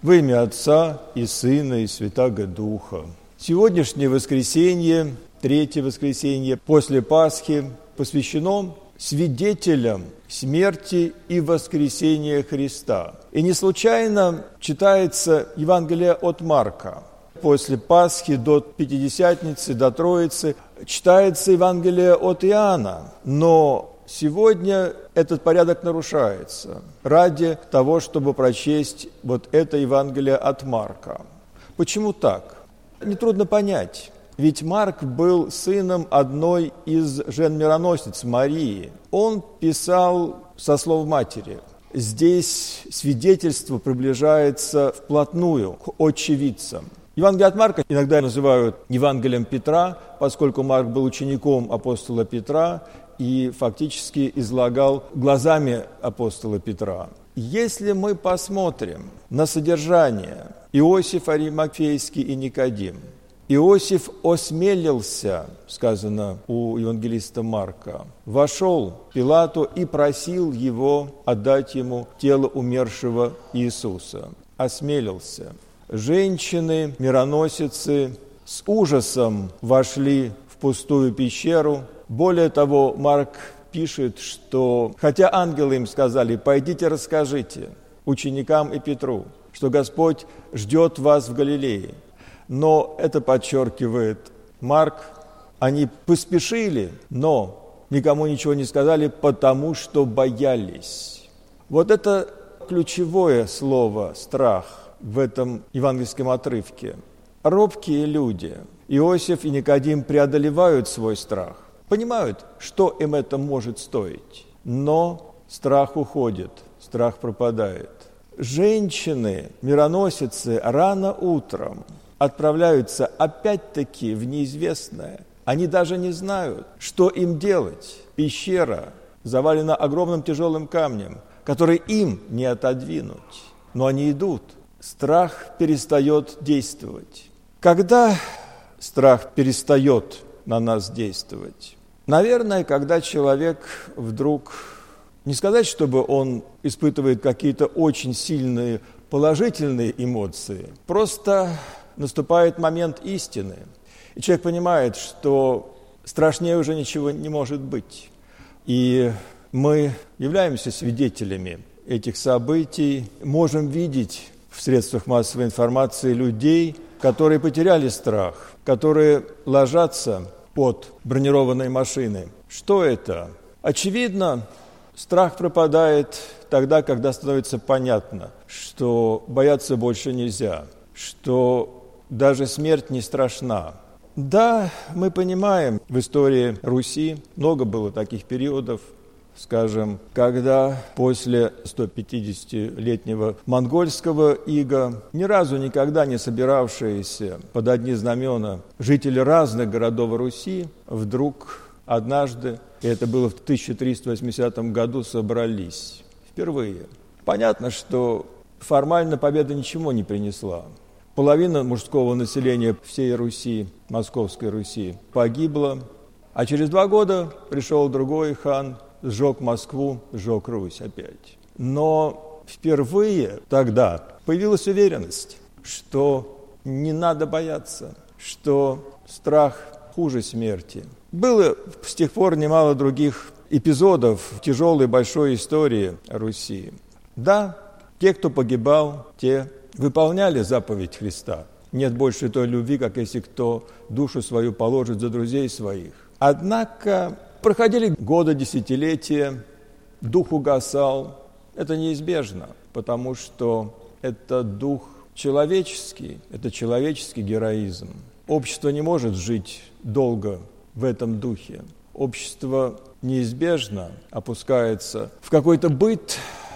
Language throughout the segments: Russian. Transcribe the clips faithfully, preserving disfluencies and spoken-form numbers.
Во имя Отца и Сына и Святаго Духа. Сегодняшнее воскресенье, третье воскресенье после Пасхи, посвящено свидетелям смерти и воскресения Христа. И не случайно читается Евангелие от Марка. После Пасхи до Пятидесятницы, до Троицы читается Евангелие от Иоанна. Но сегодня этот порядок нарушается ради того, чтобы прочесть вот это Евангелие от Марка. Почему так? Нетрудно понять. Ведь Марк был сыном одной из жен-мироносиц Марии. Он писал со слов матери. Здесь свидетельство приближается вплотную к очевидцам. Евангелие от Марка иногда называют Евангелием Петра, поскольку Марк был учеником апостола Петра и фактически излагал глазами апостола Петра. Если мы посмотрим на содержание Иосиф Аримафейский и Никодим, Иосиф осмелился, сказано у евангелиста Марка, вошел к Пилату и просил его отдать ему тело умершего Иисуса. Осмелился. Женщины, мироносицы с ужасом вошли в пустую пещеру. Более того, Марк пишет, что хотя ангелы им сказали: «Пойдите, расскажите ученикам и Петру, что Господь ждет вас в Галилее». Но это подчеркивает Марк. Они поспешили, но никому ничего не сказали, потому что боялись. Вот это ключевое слово «страх» в этом евангельском отрывке. Робкие люди, Иосиф и Никодим, преодолевают свой страх, понимают, что им это может стоить, но страх уходит, страх пропадает. Женщины, мироносицы, рано утром отправляются опять-таки в неизвестное. Они даже не знают, что им делать. Пещера завалена огромным тяжелым камнем, который им не отодвинуть. Но они идут. Страх перестает действовать. Когда страх перестает на нас действовать? Наверное, когда человек вдруг, не сказать, чтобы он испытывает какие-то очень сильные положительные эмоции, просто наступает момент истины, и человек понимает, что страшнее уже ничего не может быть. И мы являемся свидетелями этих событий, можем видеть в средствах массовой информации людей, которые потеряли страх, которые ложатся под бронированные машины. Что это? Очевидно, страх пропадает тогда, когда становится понятно, что бояться больше нельзя, что даже смерть не страшна. Да, мы понимаем, в истории Руси много было таких периодов, скажем, когда после сто пятидесятилетнего монгольского ига ни разу никогда не собиравшиеся под одни знамена жители разных городов Руси вдруг однажды, и это было в тысяча триста восьмидесятом году, собрались впервые. Понятно, что формально победа ничего не принесла. Половина мужского населения всей Руси, Московской Руси, погибла, а через два года пришел другой хан, сжег Москву, сжег Русь опять. Но впервые тогда появилась уверенность, что не надо бояться, что страх хуже смерти. Было с тех пор немало других эпизодов в тяжелой большой истории Руси. Да, те, кто погибал, те выполняли заповедь Христа. Нет больше той любви, как если кто душу свою положит за друзей своих. Однако проходили годы, десятилетия, дух угасал. Это неизбежно, потому что это дух человеческий, это человеческий героизм. Общество не может жить долго в этом духе. Общество неизбежно опускается в какой-то быт,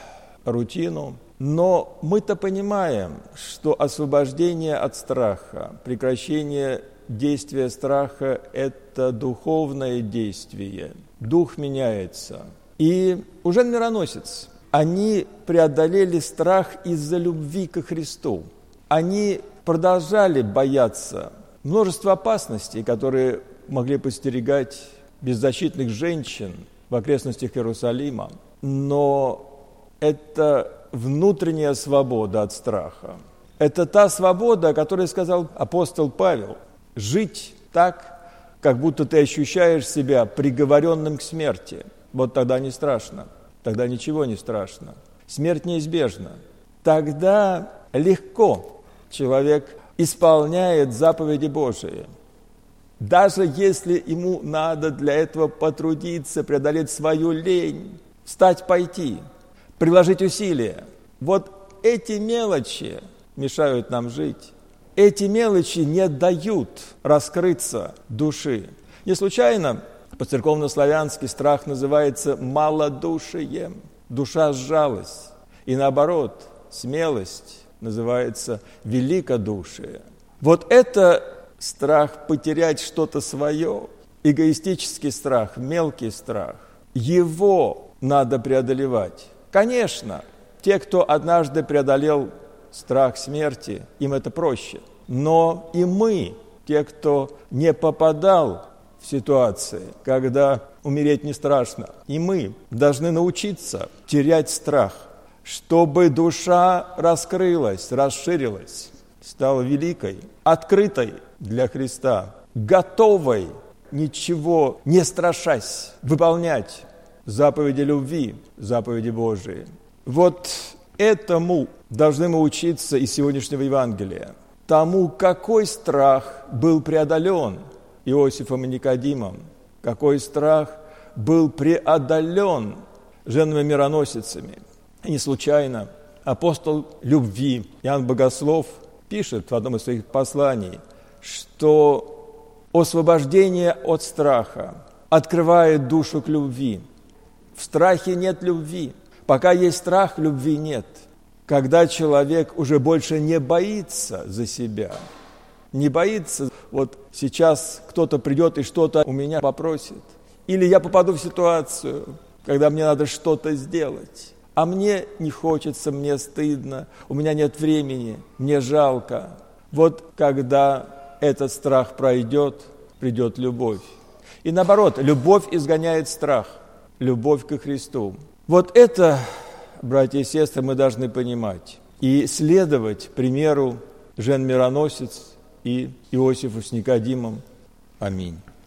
рутину. Но мы-то понимаем, что освобождение от страха, прекращение действия страха – это духовное действие. Дух меняется. И уже мироносец, они преодолели страх из-за любви ко Христу. Они продолжали бояться множества опасностей, которые могли подстерегать беззащитных женщин в окрестностях Иерусалима. Но это внутренняя свобода от страха. Это та свобода, о которой сказал апостол Павел. Жить так, как будто ты ощущаешь себя приговоренным к смерти. Вот тогда не страшно, тогда ничего не страшно. Смерть неизбежна. Тогда легко человек исполняет заповеди Божии. Даже если ему надо для этого потрудиться, преодолеть свою лень, встать, пойти, приложить усилия. Вот эти мелочи мешают нам жить. Эти мелочи не дают раскрыться души. Не случайно по-церковно-славянски страх называется малодушием. Душа сжалась. И наоборот, смелость называется великодушие. Вот это страх потерять что-то свое, эгоистический страх, мелкий страх. Его надо преодолевать. Конечно, те, кто однажды преодолел страх смерти, им это проще. Но и мы, те, кто не попадал в ситуации, когда умереть не страшно, и мы должны научиться терять страх, чтобы душа раскрылась, расширилась, стала великой, открытой для Христа, готовой, ничего не страшась, выполнять заповеди любви, заповеди Божии. Вот этому должны мы учиться из сегодняшнего Евангелия. Тому, какой страх был преодолен Иосифом и Никодимом, какой страх был преодолен женами-мироносицами. И не случайно апостол любви Иоанн Богослов пишет в одном из своих посланий, что освобождение от страха открывает душу к любви. В страхе нет любви. Пока есть страх, любви нет. Когда человек уже больше не боится за себя, не боится, вот сейчас кто-то придет и что-то у меня попросит, или я попаду в ситуацию, когда мне надо что-то сделать, а мне не хочется, мне стыдно, у меня нет времени, мне жалко. Вот когда этот страх пройдет, придет любовь. И наоборот, любовь изгоняет страх, любовь ко Христу. Вот это, братья и сестры, мы должны понимать и следовать примеру жен-мироносец и Иосифу с Никодимом. Аминь.